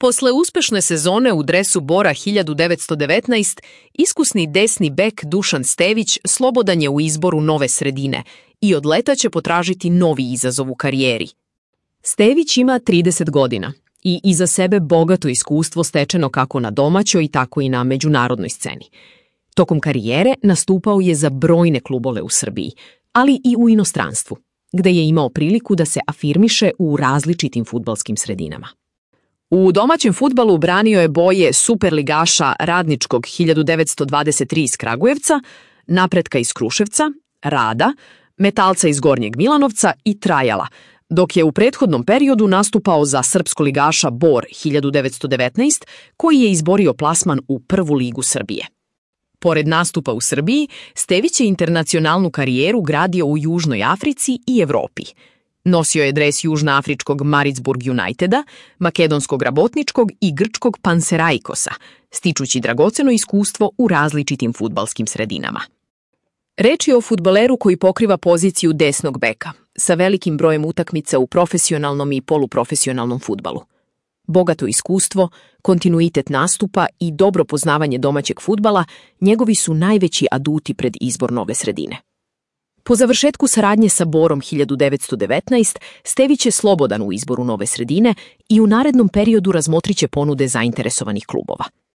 Posle uspešne sezone u dresu Bora 1919, iskusni desni bek Dušan Stević slobodan je u izboru nove sredine i od leta će potražiti novi izazov u karijeri. Stević ima 30 godina i iza sebe bogato iskustvo stečeno kako na domaćoj, tako i na međunarodnoj sceni. Tokom karijere nastupao je za brojne klubove u Srbiji, ali i u inostranstvu, gde je imao priliku da se afirmiše u različitim fudbalskim sredinama. U domaćem fudbalu branio je boje superligaša Radničkog 1923 iz Kragujevca, Napretka iz Kruševca, Rada, Metalca iz Gornjeg Milanovca i Trajala, dok je u prethodnom periodu nastupao za srpskoligaša Bor 1919, koji je izborio plasman u prvu ligu Srbije. Pored nastupa u Srbiji, Stević je internacionalnu karijeru gradio u Južnoj Africi i Evropi. Nosio je dres južnoafričkog Maritzburg Uniteda, makedonskog Rabotničkog i grčkog Panseraikosa, stičući dragoceno iskustvo u različitim fudbalskim sredinama. Reč je o fudbaleru koji pokriva poziciju desnog beka, sa velikim brojem utakmica u profesionalnom i poluprofesionalnom fudbalu. Bogato iskustvo, kontinuitet nastupa i dobro poznavanje domaćeg fudbala njegovi su najveći aduti pred izbor nove sredine. Po završetku saradnje sa Borom 1919, Stević je slobodan u izboru nove sredine i u narednom periodu razmotriće ponude zainteresovanih klubova.